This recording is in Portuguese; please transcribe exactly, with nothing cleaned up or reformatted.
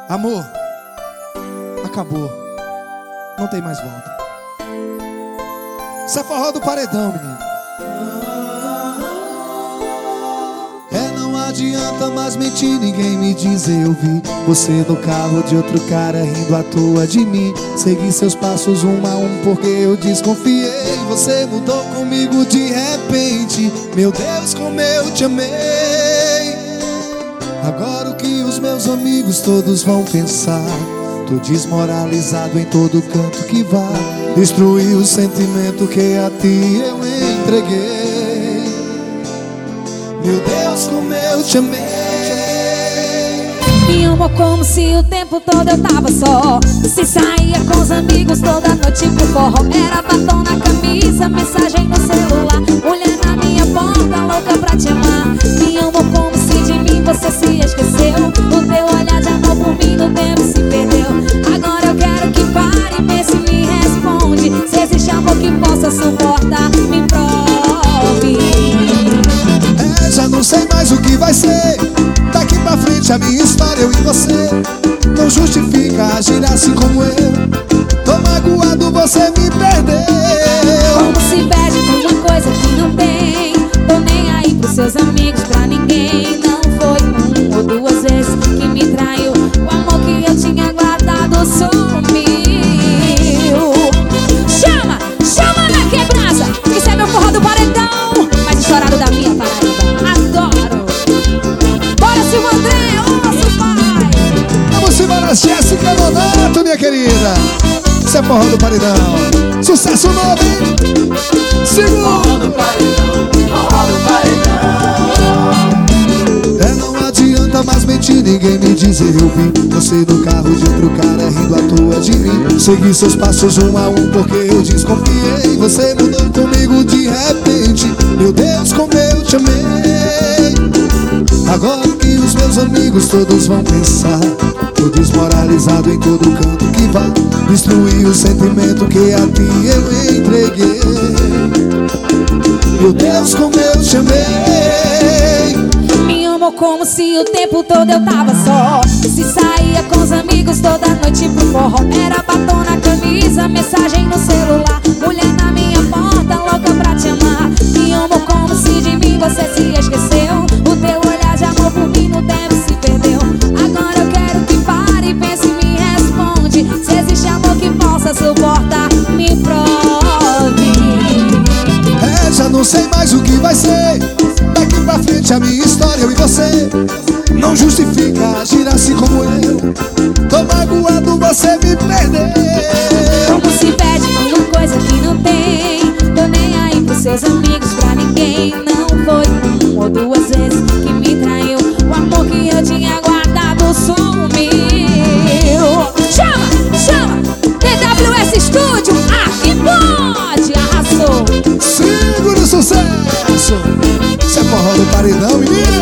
Amor, acabou. Não tem mais volta. Isso é forró do paredão, menino. É, não adianta mais mentir, ninguém me diz eu vi você no carro de outro cara rindo à toa de mim. Segui seus passos um a um porque eu desconfiei. Você mudou comigo de repente. Meu Deus, como eu te amei. Agora o que os meus amigos todos vão pensar? Tô desmoralizado em todo canto que vá. Destruí o sentimento que a ti eu entreguei. Meu Deus, como eu te amei. Me amou como se o tempo todo eu tava só. Se saía com os amigos toda noite pro forró. Era batom na camisa, mensagem no celular, mulher na minha porta, louca pra te amar. Me amou como se de mim você se esqueceu. O teu olhar de amor por mim no tempo se perdeu. Agora eu quero que pare, pense e me responde. Se existe amor que possa suportar, me prove. É, já não sei mais o que vai ser. Daqui pra frente a minha história, eu e você. Não justifica agir assim como eu. Tô magoado, você me perdeu. Como se perde por uma coisa que não tem. Tô nem aí pros seus amigos, pra ninguém. Não foi uma ou duas vezes que me traiu. O amor que eu tinha guardado sumiu. Chama, chama na quebrada. Isso é meu forró do paredão, mais estourado da minha Paraíba. Adoro. Bora, Silvio André, o nosso pai. Vamos embora, Jéssica Donato, minha querida. Isso é forró do paredão. Sucesso novo, hein? Segura. Forró do paredão, forró do paredão. É, não adianta mais mentir, ninguém me diz eu vi você no carro de outro cara rindo à toa de mim. Segui seus passos um a um porque eu desconfiei. Você mudou comigo de repente. Meu Deus, como eu te amei. Agora que os meus amigos todos vão pensar, tô desmoralizado em todo canto que vá. Destruí o sentimento que a ti eu entreguei. Meu Deus, como eu te amei. Me amou como se o tempo todo eu tava só. Se saía com os amigos toda noite pro forró. Era batom na camisa, mensagem no celular, mulher na minha porta, louca pra te amar. Me amou como se de mim você se esqueceu. O teu olhar de amor por mim no tempo se perdeu. Agora eu quero que pare, pense e me responde. Se existe amor que possa suportar, me prove. É, já não sei mais o que vai ser. Daqui pra frente a minha história, eu e você. Não justifica agir assim como eu. Tô magoado, você me perdeu. Como se pede uma coisa que não tem. Tô nem aí pros seus amigos, pra ninguém. Não foi uma ou duas vezes que me traiu. O amor que eu tinha guardado sumiu. Chama, chama, T W S Studio, aqui pode, arrasou. Segura o sucesso. Isso é forró do paredão, menina.